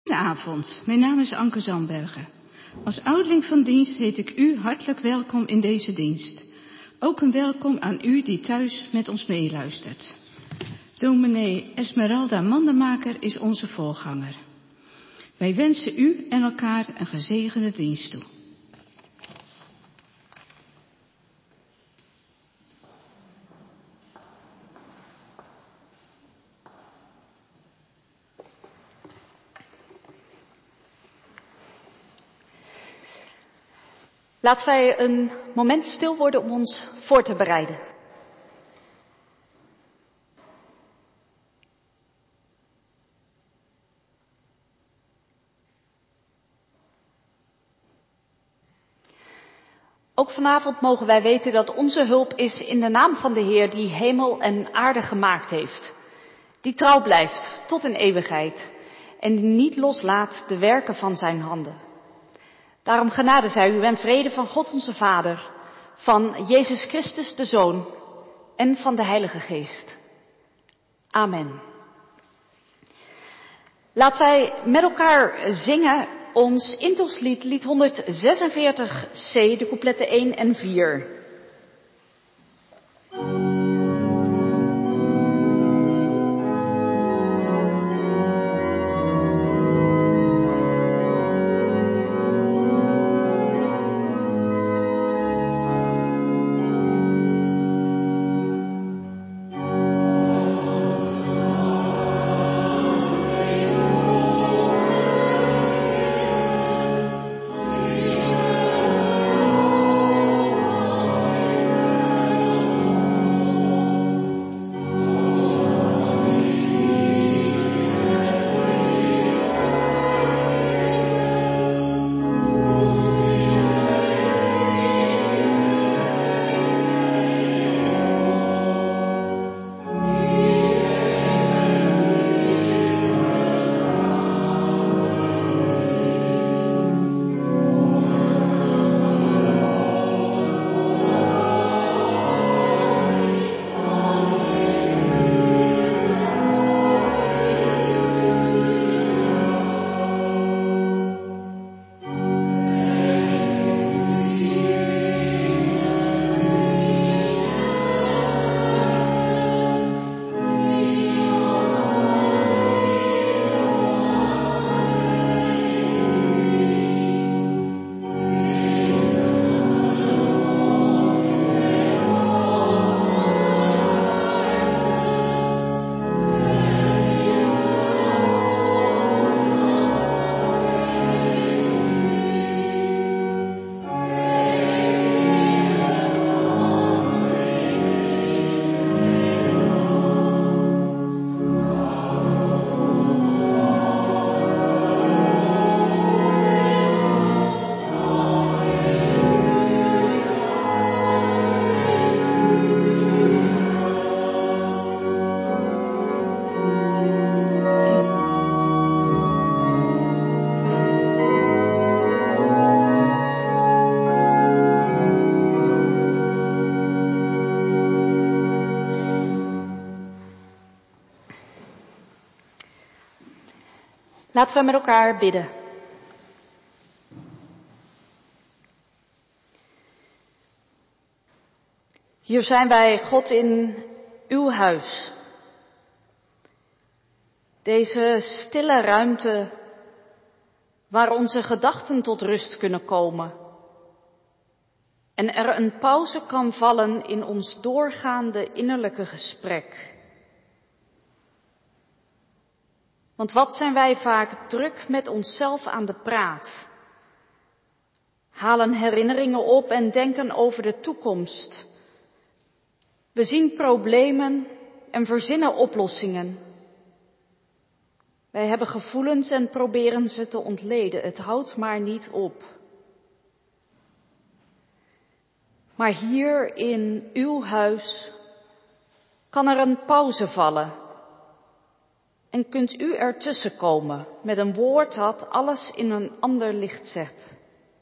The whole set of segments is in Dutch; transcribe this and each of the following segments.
Goedenavond, mijn naam is Anke Zandbergen. Als ouderling van dienst heet ik u hartelijk welkom in deze dienst. Ook een welkom aan u die thuis met ons meeluistert. Dominee Esmeralda Mandemaker is onze voorganger. Wij wensen u en elkaar een gezegende dienst toe. Laten wij een moment stil worden om ons voor te bereiden. Ook vanavond mogen wij weten dat onze hulp is in de naam van de Heer die hemel en aarde gemaakt heeft. Die trouw blijft tot in eeuwigheid en die niet loslaat de werken van zijn handen. Daarom genade zij u en vrede van God onze Vader, van Jezus Christus de Zoon en van de Heilige Geest. Amen. Laten wij met elkaar zingen ons intoslied, lied 146c, de coupletten 1 en 4. Laten we met elkaar bidden. Hier zijn wij, God, in uw huis. Deze stille ruimte waar onze gedachten tot rust kunnen komen. En er een pauze kan vallen in ons doorgaande innerlijke gesprek. Want wat zijn wij vaak druk met onszelf aan de praat. Halen herinneringen op en denken over de toekomst. We zien problemen en verzinnen oplossingen. Wij hebben gevoelens en proberen ze te ontleden. Het houdt maar niet op. Maar hier in uw huis kan er een pauze vallen. En kunt u ertussen komen met een woord dat alles in een ander licht zet.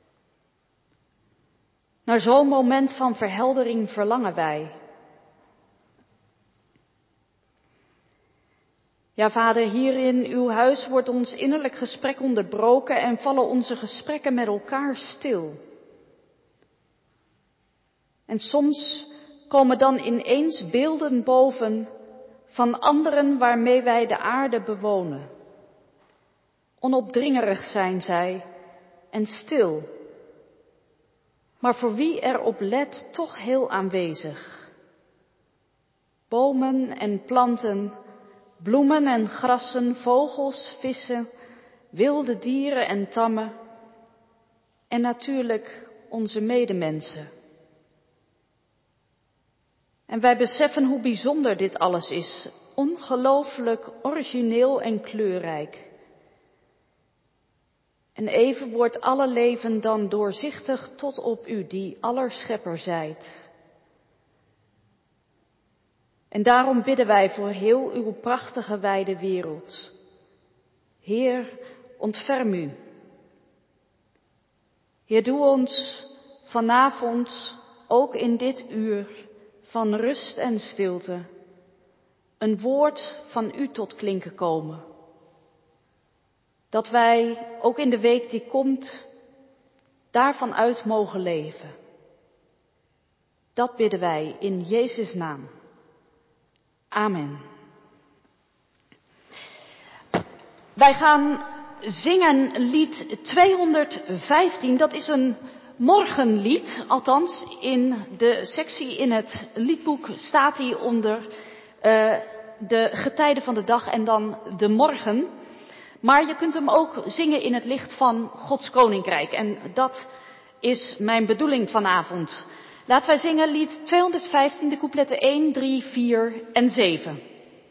Naar zo'n moment van verheldering verlangen wij. Ja, Vader, hier in uw huis wordt ons innerlijk gesprek onderbroken en vallen onze gesprekken met elkaar stil. En soms komen dan ineens beelden boven van anderen waarmee wij de aarde bewonen. Onopdringerig zijn zij en stil, maar voor wie erop let toch heel aanwezig. Bomen en planten, bloemen en grassen, vogels, vissen, wilde dieren en tammen en natuurlijk onze medemensen. En wij beseffen hoe bijzonder dit alles is, ongelooflijk origineel en kleurrijk. En even wordt alle leven dan doorzichtig tot op u, die allerschepper zijt. En daarom bidden wij voor heel uw prachtige wijde wereld. Heer, ontferm u. Heer, doe ons vanavond, ook in dit uur van rust en stilte, een woord van u tot klinken komen. Dat wij ook in de week die komt daarvan uit mogen leven. Dat bidden wij in Jezus' naam. Amen. Wij gaan zingen lied 215. Dat is een morgenlied. Althans, in de sectie in het liedboek staat hij onder de getijden van de dag en dan de morgen. Maar je kunt hem ook zingen in het licht van Gods Koninkrijk. En dat is mijn bedoeling vanavond. Laten wij zingen lied 215, de coupletten 1, 3, 4 en 7.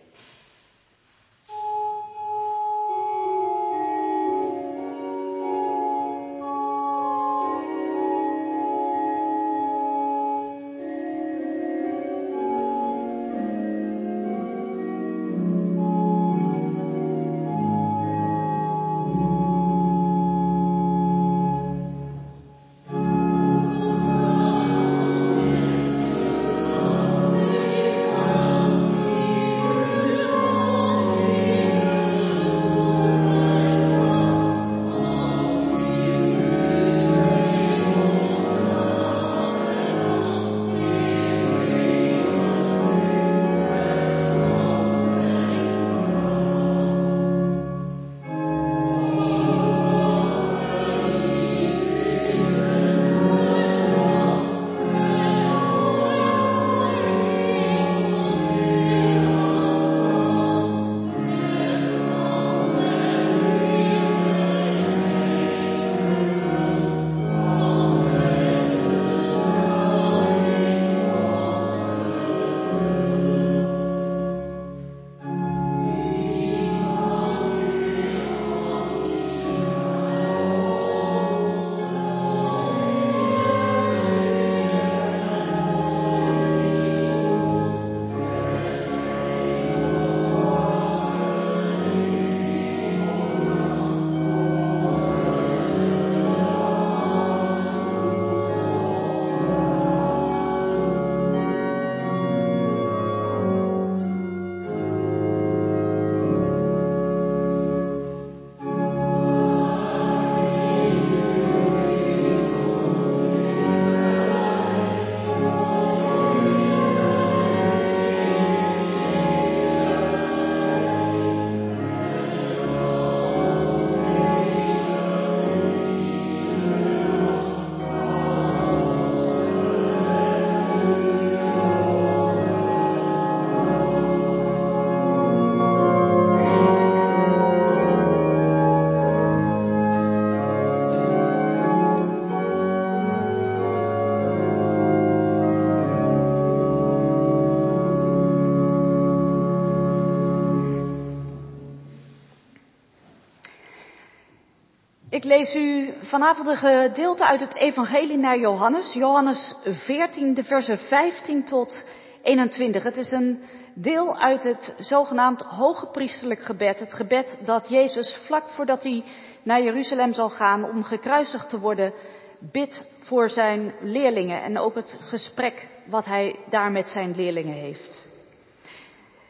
Ik lees u vanavond een gedeelte uit het evangelie naar Johannes. Johannes 14, de versen 15 tot 21. Het is een deel uit het zogenaamd hogepriesterlijk gebed. Het gebed dat Jezus vlak voordat hij naar Jeruzalem zal gaan om gekruisigd te worden, bidt voor zijn leerlingen. En ook het gesprek wat hij daar met zijn leerlingen heeft.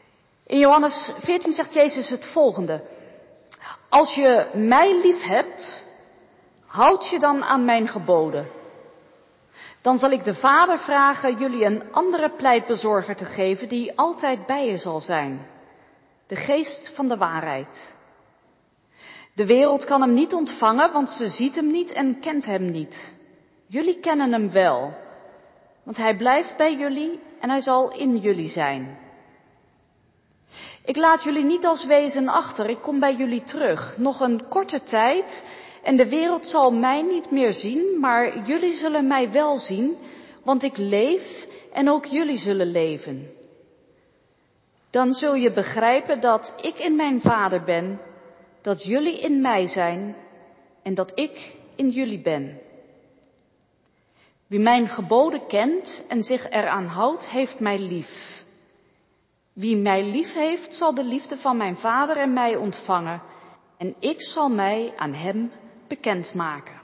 In Johannes 14 zegt Jezus het volgende. Als je mij lief hebt, houd je dan aan mijn geboden. Dan zal ik de Vader vragen jullie een andere pleitbezorger te geven die altijd bij je zal zijn. De geest van de waarheid. De wereld kan hem niet ontvangen, want ze ziet hem niet en kent hem niet. Jullie kennen hem wel, want hij blijft bij jullie en hij zal in jullie zijn. Ik laat jullie niet als wezen achter, ik kom bij jullie terug. Nog een korte tijd en de wereld zal mij niet meer zien, maar jullie zullen mij wel zien, want ik leef en ook jullie zullen leven. Dan zul je begrijpen dat ik in mijn Vader ben, dat jullie in mij zijn en dat ik in jullie ben. Wie mijn geboden kent en zich eraan houdt, heeft mij lief. Wie mij lief heeft, zal de liefde van mijn Vader en mij ontvangen. En ik zal mij aan hem bekendmaken.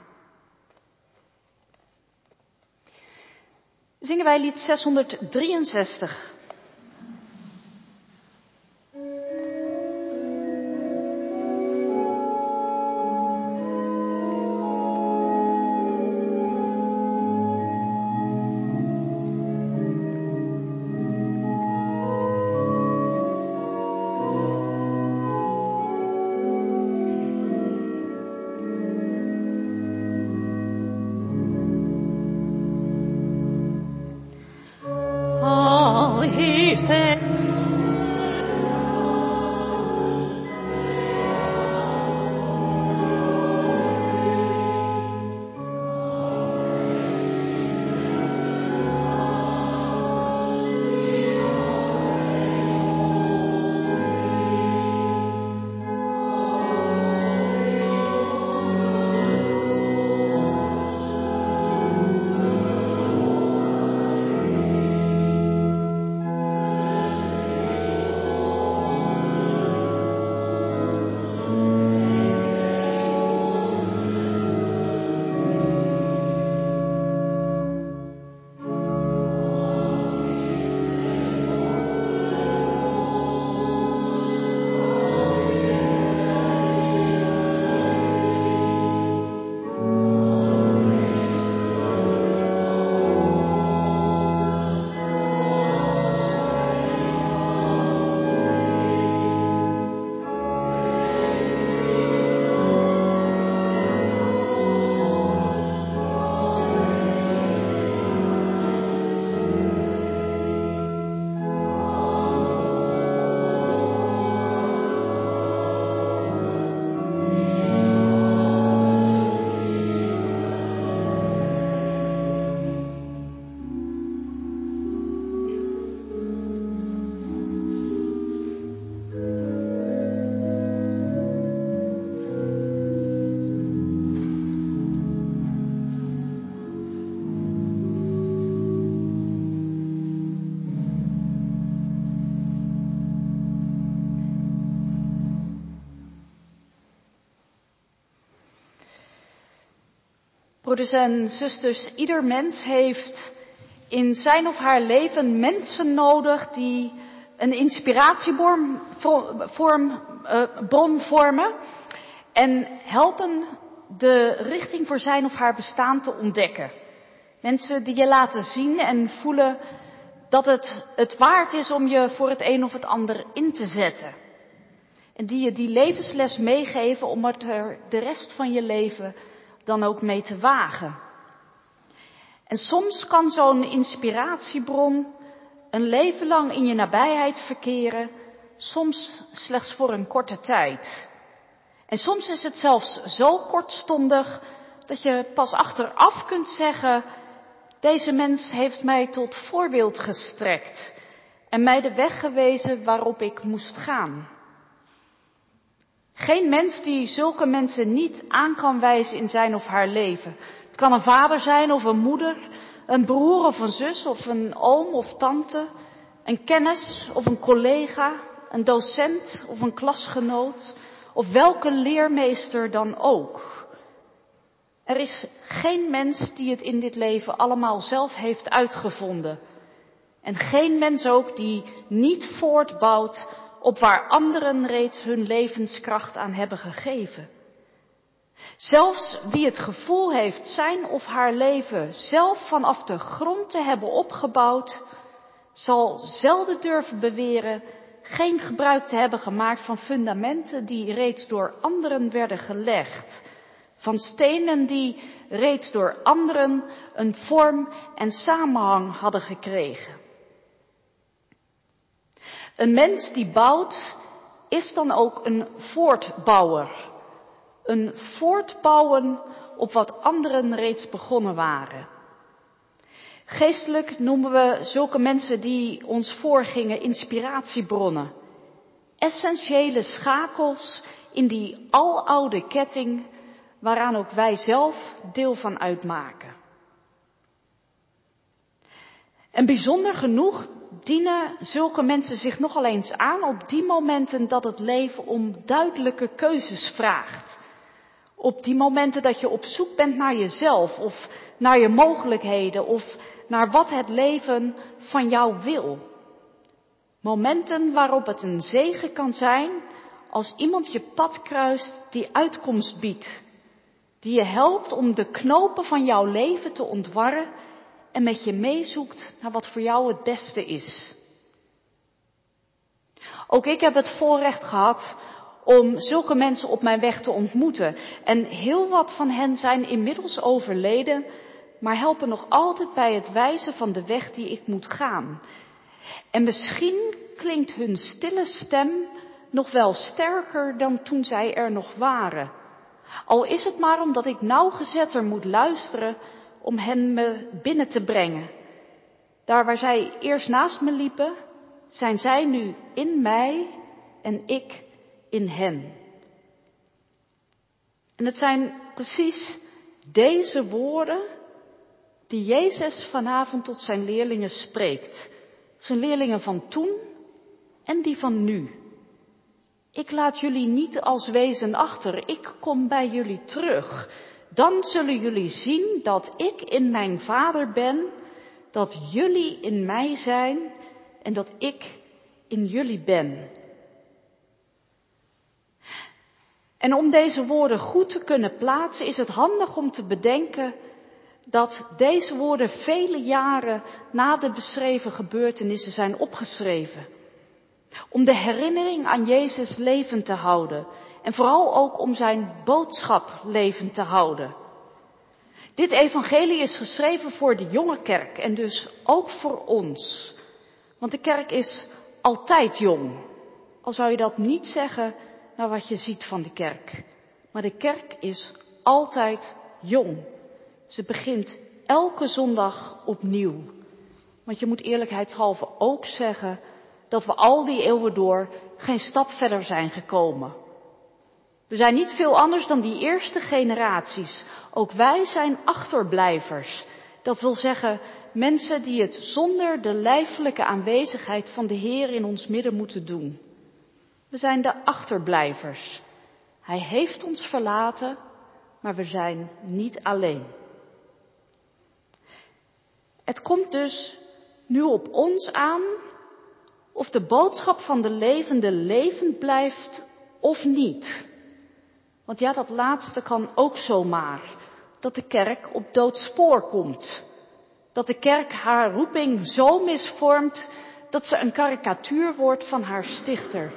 Zingen wij lied 663. Broeders en zusters, ieder mens heeft in zijn of haar leven mensen nodig die een inspiratiebron vormen en helpen de richting voor zijn of haar bestaan te ontdekken. Mensen die je laten zien en voelen dat het waard is om je voor het een of het ander in te zetten. En die je die levensles meegeven om er de rest van je leven dan ook mee te wagen. En soms kan zo'n inspiratiebron een leven lang in je nabijheid verkeren, soms slechts voor een korte tijd. En soms is het zelfs zo kortstondig dat je pas achteraf kunt zeggen, deze mens heeft mij tot voorbeeld gestrekt en mij de weg gewezen waarop ik moest gaan. Geen mens die zulke mensen niet aan kan wijzen in zijn of haar leven. Het kan een vader zijn of een moeder, een broer of een zus of een oom of tante, een kennis of een collega, een docent of een klasgenoot of welke leermeester dan ook. Er is geen mens die het in dit leven allemaal zelf heeft uitgevonden. En geen mens ook die niet voortbouwt op waar anderen reeds hun levenskracht aan hebben gegeven. Zelfs wie het gevoel heeft zijn of haar leven zelf vanaf de grond te hebben opgebouwd, zal zelden durven beweren geen gebruik te hebben gemaakt van fundamenten die reeds door anderen werden gelegd. Van stenen die reeds door anderen een vorm en samenhang hadden gekregen. Een mens die bouwt is dan ook een voortbouwer. Een voortbouwen op wat anderen reeds begonnen waren. Geestelijk noemen we zulke mensen die ons voorgingen inspiratiebronnen. Essentiële schakels in die aloude ketting waaraan ook wij zelf deel van uitmaken. En bijzonder genoeg dienen zulke mensen zich nogal eens aan op die momenten dat het leven om duidelijke keuzes vraagt. Op die momenten dat je op zoek bent naar jezelf of naar je mogelijkheden of naar wat het leven van jou wil. Momenten waarop het een zegen kan zijn als iemand je pad kruist die uitkomst biedt. Die je helpt om de knopen van jouw leven te ontwarren en met je meezoekt naar wat voor jou het beste is. Ook ik heb het voorrecht gehad om zulke mensen op mijn weg te ontmoeten. En heel wat van hen zijn inmiddels overleden, maar helpen nog altijd bij het wijzen van de weg die ik moet gaan. En misschien klinkt hun stille stem nog wel sterker dan toen zij er nog waren. Al is het maar omdat ik nauwgezetter moet luisteren om hen me binnen te brengen. Daar waar zij eerst naast me liepen, zijn zij nu in mij en ik in hen. En het zijn precies deze woorden die Jezus vanavond tot zijn leerlingen spreekt. Zijn leerlingen van toen en die van nu. Ik laat jullie niet als wezen achter, ik kom bij jullie terug. Dan zullen jullie zien dat ik in mijn Vader ben, dat jullie in mij zijn en dat ik in jullie ben. En om deze woorden goed te kunnen plaatsen is het handig om te bedenken dat deze woorden vele jaren na de beschreven gebeurtenissen zijn opgeschreven. Om de herinnering aan Jezus levend te houden en vooral ook om zijn boodschap levend te houden. Dit evangelie is geschreven voor de jonge kerk en dus ook voor ons. Want de kerk is altijd jong. Al zou je dat niet zeggen naar wat je ziet van de kerk. Maar de kerk is altijd jong. Ze begint elke zondag opnieuw. Want je moet eerlijkheidshalve ook zeggen dat we al die eeuwen door geen stap verder zijn gekomen. We zijn niet veel anders dan die eerste generaties. Ook wij zijn achterblijvers. Dat wil zeggen mensen die het zonder de lijfelijke aanwezigheid van de Heer in ons midden moeten doen. We zijn de achterblijvers. Hij heeft ons verlaten, maar we zijn niet alleen. Het komt dus nu op ons aan of de boodschap van de levende levend blijft of niet. Want ja, dat laatste kan ook zomaar. Dat de kerk op doodspoor komt. Dat de kerk haar roeping zo misvormt dat ze een karikatuur wordt van haar stichter.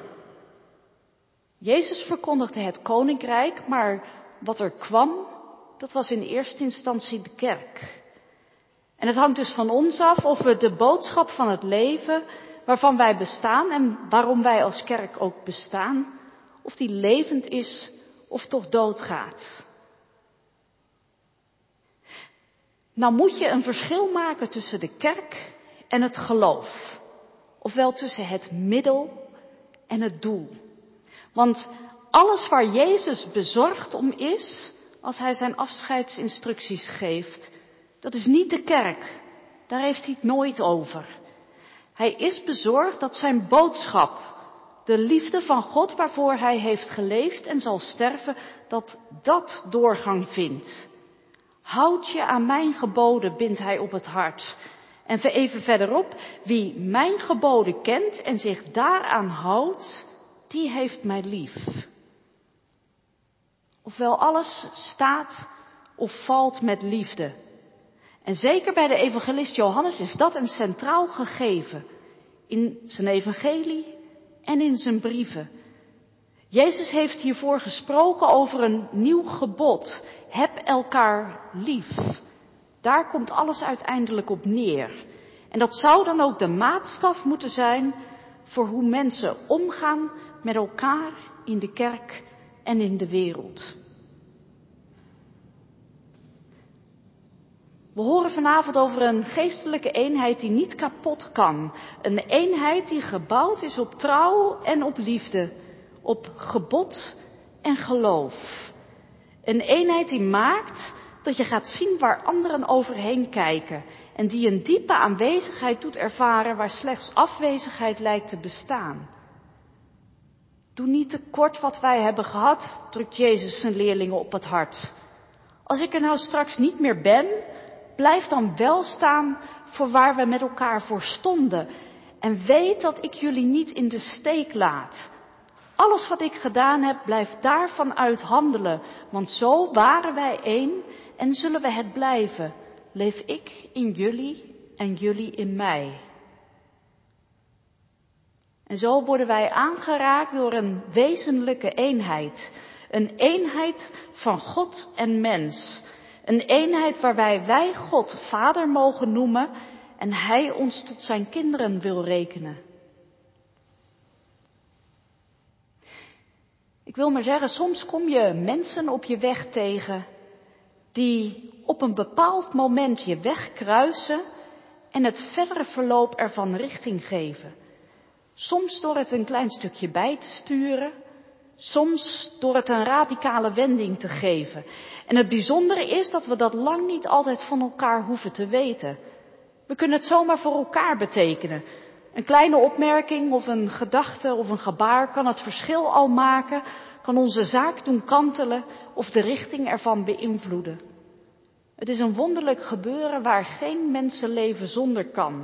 Jezus verkondigde het koninkrijk, maar wat er kwam, dat was in eerste instantie de kerk. En het hangt dus van ons af of we de boodschap van het leven waarvan wij bestaan en waarom wij als kerk ook bestaan, of die levend is of toch doodgaat. Nou moet je een verschil maken tussen de kerk en het geloof. Ofwel tussen het middel en het doel. Want alles waar Jezus bezorgd om is, als hij zijn afscheidsinstructies geeft, dat is niet de kerk. Daar heeft hij het nooit over. Hij is bezorgd dat zijn boodschap, de liefde van God waarvoor hij heeft geleefd en zal sterven, dat doorgang vindt. Houd je aan mijn geboden, bindt hij op het hart. En even verderop, wie mijn geboden kent en zich daaraan houdt, die heeft mij lief. Ofwel alles staat of valt met liefde. En zeker bij de evangelist Johannes is dat een centraal gegeven. In zijn evangelie en in zijn brieven. Jezus heeft hiervoor gesproken over een nieuw gebod. Heb elkaar lief. Daar komt alles uiteindelijk op neer. En dat zou dan ook de maatstaf moeten zijn voor hoe mensen omgaan met elkaar in de kerk en in de wereld. We horen vanavond over een geestelijke eenheid die niet kapot kan. Een eenheid die gebouwd is op trouw en op liefde, op gebod en geloof. Een eenheid die maakt dat je gaat zien waar anderen overheen kijken en die een diepe aanwezigheid doet ervaren waar slechts afwezigheid lijkt te bestaan. Doe niet te kort wat wij hebben gehad, drukt Jezus zijn leerlingen op het hart. Als ik er nou straks niet meer ben, blijf dan wel staan voor waar we met elkaar voor stonden. En weet dat ik jullie niet in de steek laat. Alles wat ik gedaan heb, blijf daarvan uit handelen. Want zo waren wij één en zullen we het blijven. Leef ik in jullie en jullie in mij. En zo worden wij aangeraakt door een wezenlijke eenheid. Een eenheid van God en mens. Een eenheid waarbij wij God Vader mogen noemen en Hij ons tot zijn kinderen wil rekenen. Ik wil maar zeggen, soms kom je mensen op je weg tegen die op een bepaald moment je weg kruisen en het verdere verloop ervan richting geven. Soms door het een klein stukje bij te sturen, soms door het een radicale wending te geven. En het bijzondere is dat we dat lang niet altijd van elkaar hoeven te weten. We kunnen het zomaar voor elkaar betekenen. Een kleine opmerking of een gedachte of een gebaar kan het verschil al maken, kan onze zaak doen kantelen of de richting ervan beïnvloeden. Het is een wonderlijk gebeuren waar geen mensenleven zonder kan.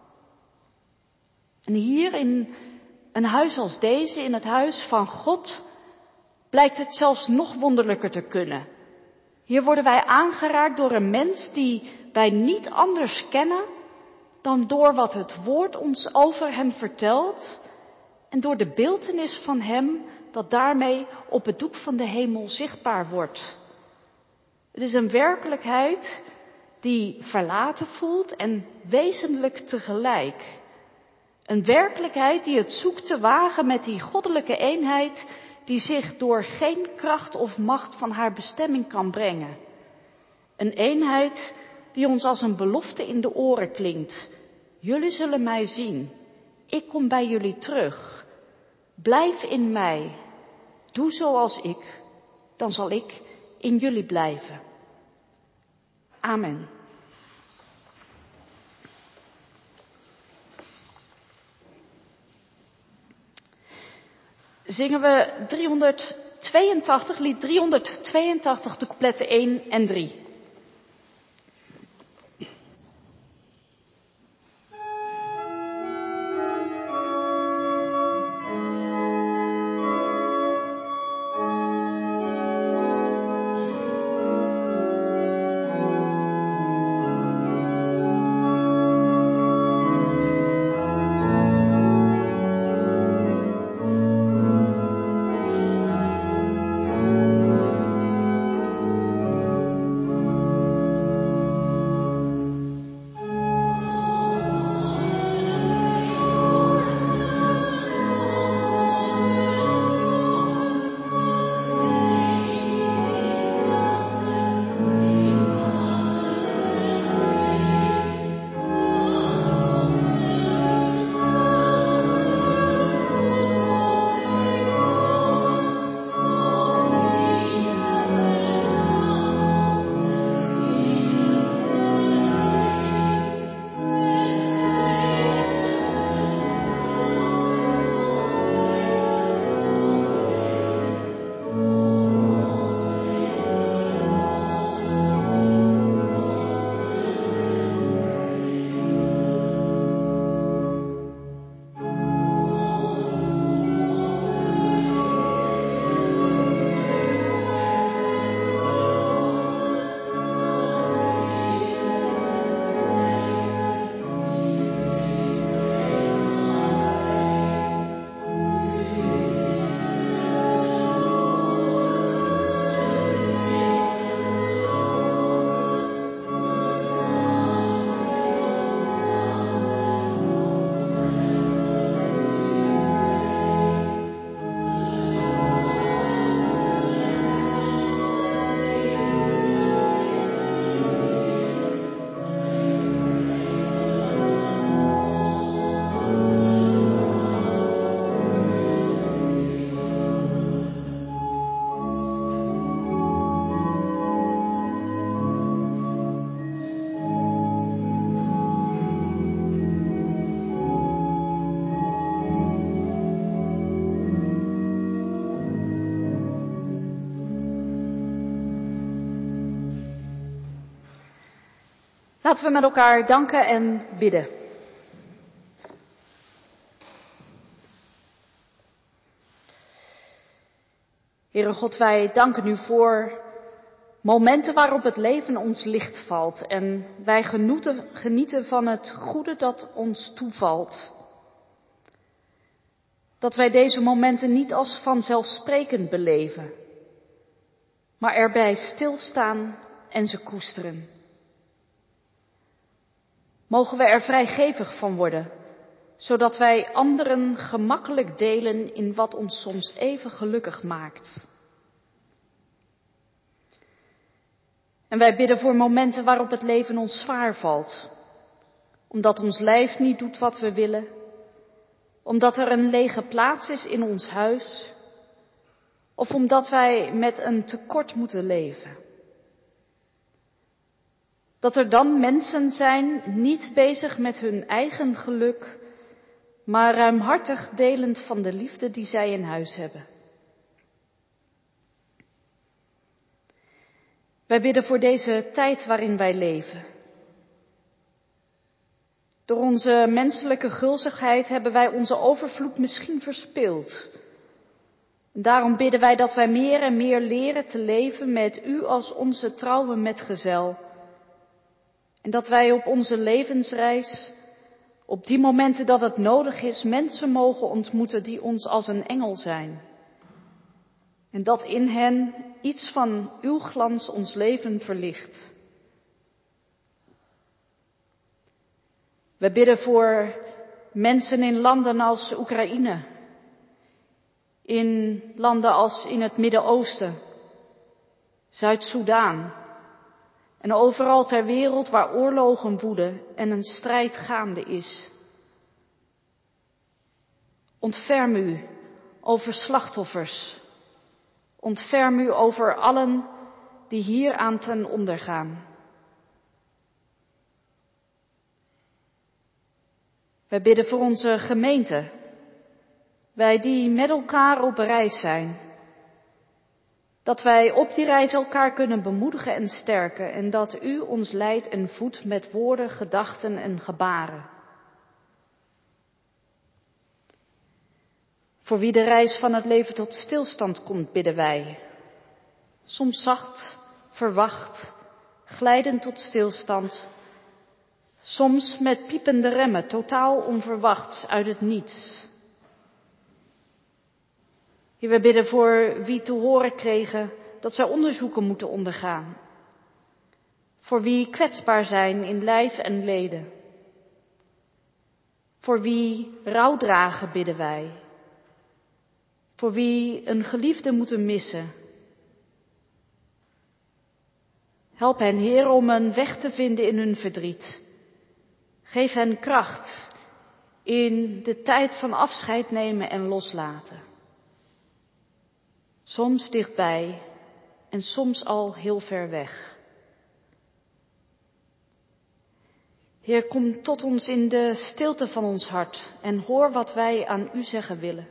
En hier in een huis als deze, in het huis van God, blijkt het zelfs nog wonderlijker te kunnen. Hier worden wij aangeraakt door een mens die wij niet anders kennen dan door wat het woord ons over hem vertelt en door de beeltenis van hem dat daarmee op het doek van de hemel zichtbaar wordt. Het is een werkelijkheid die verlaten voelt en wezenlijk tegelijk. Een werkelijkheid die het zoekt te wagen met die goddelijke eenheid die zich door geen kracht of macht van haar bestemming kan brengen. Een eenheid die ons als een belofte in de oren klinkt. Jullie zullen mij zien. Ik kom bij jullie terug. Blijf in mij. Doe zoals ik. Dan zal ik in jullie blijven. Amen. Zingen we 382, lied 382, de coupletten 1 en 3. Laten we met elkaar danken en bidden. Heere God, wij danken u voor momenten waarop het leven ons licht valt en wij genieten van het goede dat ons toevalt. Dat wij deze momenten niet als vanzelfsprekend beleven, maar erbij stilstaan en ze koesteren. Mogen we er vrijgevig van worden, zodat wij anderen gemakkelijk delen in wat ons soms even gelukkig maakt. En wij bidden voor momenten waarop het leven ons zwaar valt, omdat ons lijf niet doet wat we willen, omdat er een lege plaats is in ons huis, of omdat wij met een tekort moeten leven. Dat er dan mensen zijn, niet bezig met hun eigen geluk, maar ruimhartig delend van de liefde die zij in huis hebben. Wij bidden voor deze tijd waarin wij leven. Door onze menselijke gulzigheid hebben wij onze overvloed misschien verspeeld. En daarom bidden wij dat wij meer en meer leren te leven met u als onze trouwe metgezel. En dat wij op onze levensreis, op die momenten dat het nodig is, mensen mogen ontmoeten die ons als een engel zijn. En dat in hen iets van uw glans ons leven verlicht. We bidden voor mensen in landen als Oekraïne, in landen als in het Midden-Oosten, Zuid-Soedan en overal ter wereld waar oorlogen woeden en een strijd gaande is. Ontferm u over slachtoffers. Ontferm u over allen die hieraan ten onder gaan. Wij bidden voor onze gemeente, wij die met elkaar op reis zijn. Dat wij op die reis elkaar kunnen bemoedigen en sterken en dat u ons leidt en voedt met woorden, gedachten en gebaren. Voor wie de reis van het leven tot stilstand komt, bidden wij. Soms zacht, verwacht, glijdend tot stilstand. Soms met piepende remmen, totaal onverwachts, uit het niets. Heer, we bidden voor wie te horen kregen dat zij onderzoeken moeten ondergaan. Voor wie kwetsbaar zijn in lijf en leden. Voor wie rouw dragen, bidden wij. Voor wie een geliefde moeten missen. Help hen, Heer, om een weg te vinden in hun verdriet. Geef hen kracht in de tijd van afscheid nemen en loslaten. Soms dichtbij en soms al heel ver weg. Heer, kom tot ons in de stilte van ons hart en hoor wat wij aan u zeggen willen.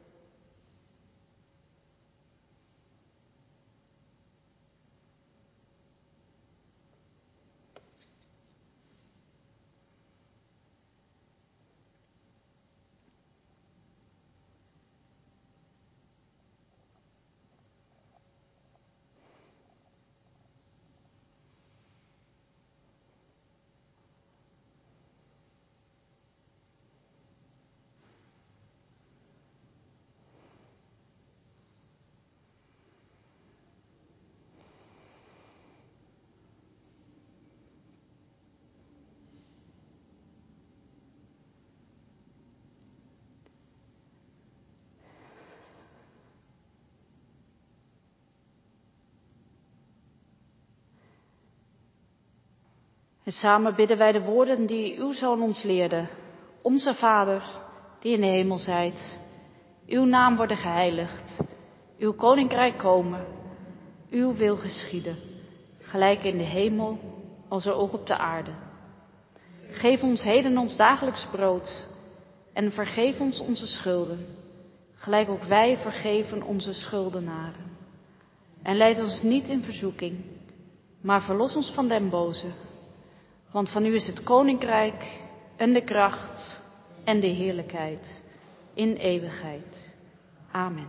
En samen bidden wij de woorden die uw Zoon ons leerde. Onze Vader, die in de hemel zijt, uw naam worden geheiligd, uw koninkrijk komen, uw wil geschieden, gelijk in de hemel als er ook op de aarde. Geef ons heden ons dagelijks brood en vergeef ons onze schulden, gelijk ook wij vergeven onze schuldenaren. En leid ons niet in verzoeking, maar verlos ons van den boze. Want van u is het koninkrijk en de kracht en de heerlijkheid in eeuwigheid. Amen.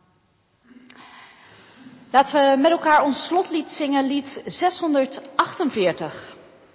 Laten we met elkaar ons slotlied zingen, lied 648.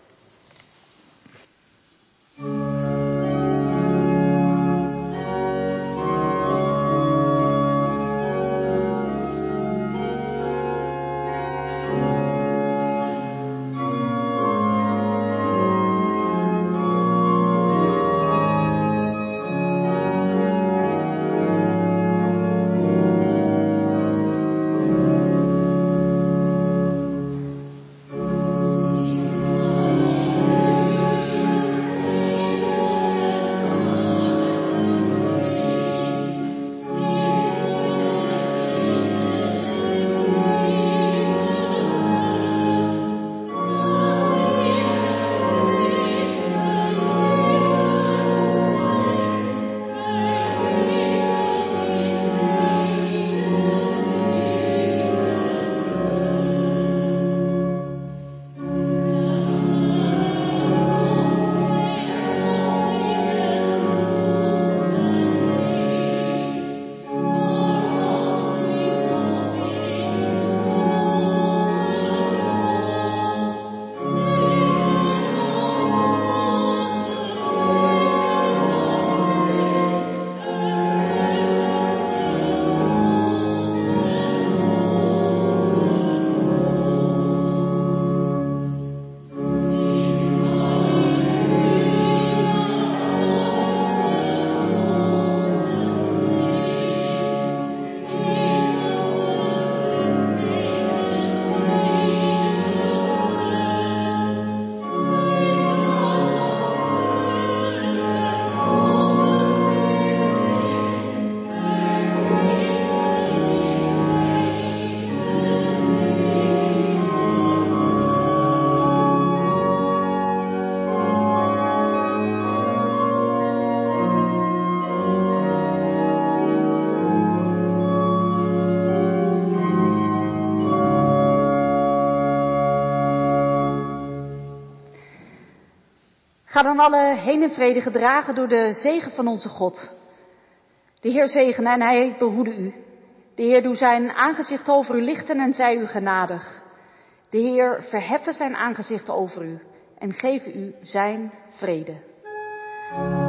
Ga dan alle heen in vrede gedragen door de zegen van onze God. De Heer zegene en hij behoede u. De Heer doe zijn aangezicht over u lichten en zij u genadig. De Heer verheffe zijn aangezicht over u en geef u zijn vrede.